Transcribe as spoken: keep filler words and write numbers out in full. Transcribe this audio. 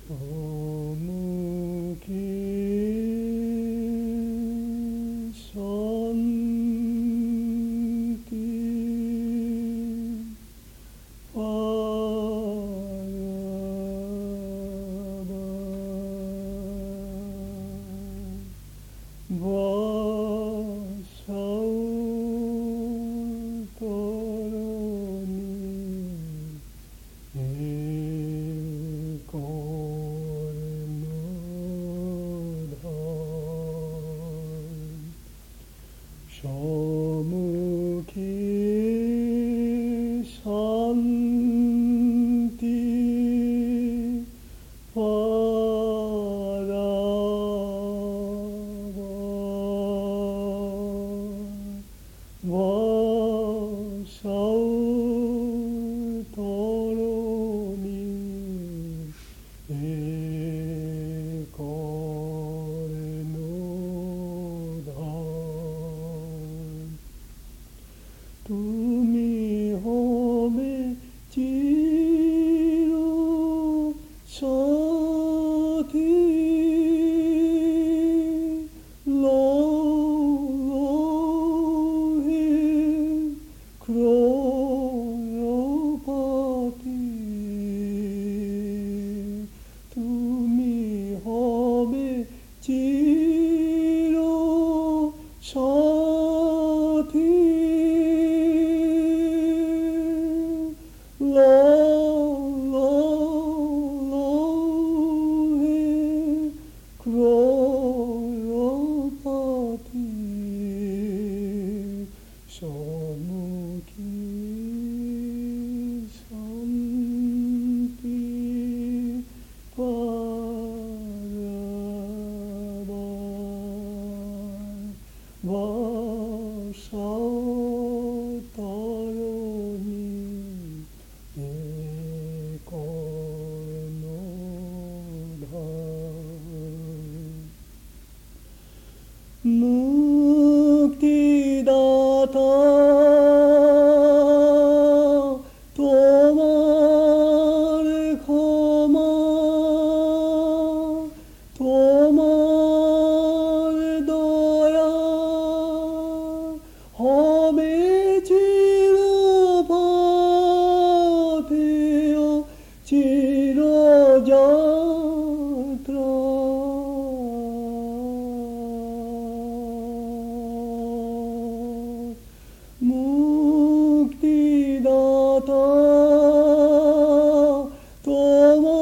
সম্মুখে শান্তি বসাও তরণী হে কর্ণধার সম্মুখে শান্তি বসাও তরণী হে কর্ণধার তুমি হবে চির সাথী লৌহে ক্রোড়পতি তুমি হবে চির সাথী লৌহে ক্রোড়পতি সম্মুখে শান্তি পারাবার বসাও তরণী হে কর্ণধার মুক্তিদাতা তোমার ক্ষমা তোমার দয়া হবে চিরপথেয় চিরযাত্রা মুক্তিদাতা তোমার